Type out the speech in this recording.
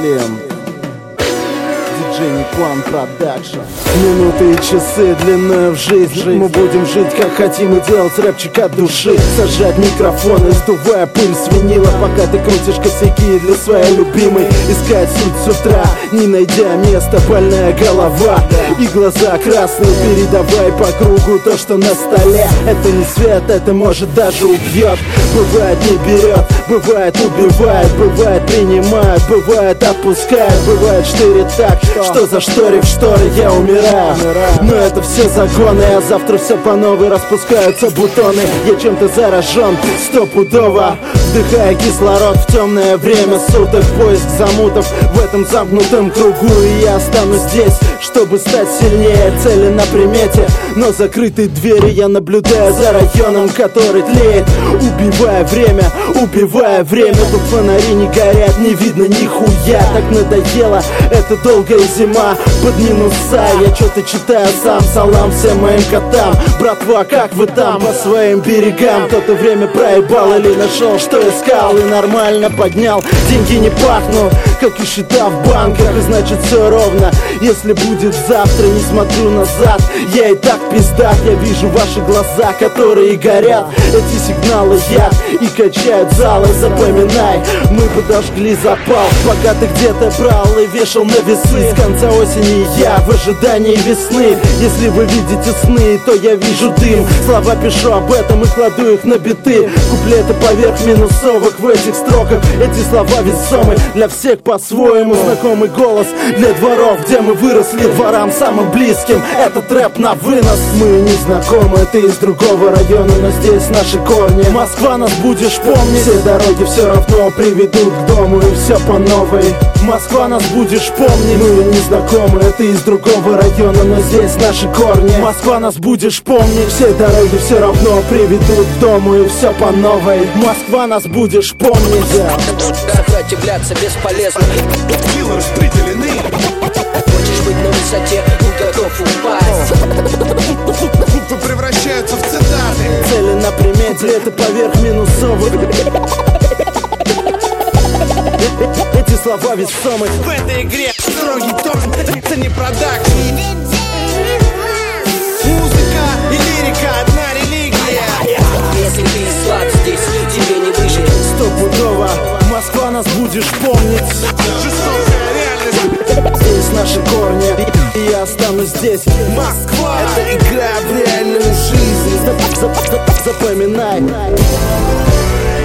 Слем, диджей Никлан Продакшн. Минуты и часы длиною в жизнь. Мы будем жить как хотим и делать рэпчик от души. Сажать микрофон и сдувая пыль с винила, пока ты крутишь косяки для своей любимой. Искать суть с утра, не найдя места, больная голова и глаза красные. Передавай по кругу то, что на столе. Это не свет, это может даже убьет. Бывает не берет, бывает убивает, бывает принимает, бывает отпускает, бывает штырит так, что зашторив шторы я умираю. Но это все законы, а завтра все по новой распускаются бутоны. Я чем-то заражен, стопудово, вдыхая кислород в темное время суток. Поиск замутов в этом замкнутом кругу, и я останусь здесь, чтобы стать сильнее. Цели на примете, но закрытой двери я наблюдаю за районом, который тлеет. Убивая время, тут фонари не горят, не видно нихуя. Так надоело, это долгая зима под минуса. Я что-то читаю сам, салам всем моим котам. Братва, как вы там по своим берегам? Кто-то время проебал или нашел, что искал, и нормально поднял. Деньги не пахнут, как и счета в банках, и значит все ровно. Если будет завтра, не смотрю назад. Я и так пиздат, я вижу ваши глаза, которые горят. Эти сигналы яд и качают залы. Запоминай, мы подожгли запал, пока ты где-то брал и вешал на весы. С конца осени я в ожидании весны. Если вы видите сны, то я вижу дым. Слова пишу об этом и кладу их на биты. Куплеты поверх минусовых в этих строках. Эти слова весомы для всех по-своему. Знакомый голос для дворов, где мы выросли, дворам самым близким. Этот рэп на вынос. Мы не знакомы, ты из другого района, но здесь наши корни. Москва, нас будешь помнить. Все дороги все равно приведут к дому, и все по новой. Москва, нас будешь помнить. Мы не знакомы, ты из другого района, но здесь наши корни. Москва, нас будешь помнить. Все дороги все равно приведут к дому, и все по новой. Москва, нас будешь помнить. Сопротивляться бесполезно. Киллеры распределены. Хочешь быть на высоте, готов упасть. Буквы превращаются в цитаты. Цели на примете, это поверх минусовых. Эти слова весомы. В этой игре строгий тон, это не продакшн. Музыка и лирика одна религия. Если ты слаб здесь, тебе не выжить. Стопудово, Москва, нас будешь помнить. Жестокая реальность. Здесь наши корни, и я останусь здесь. Москва, это игра в реальную жизнь. Запоминай.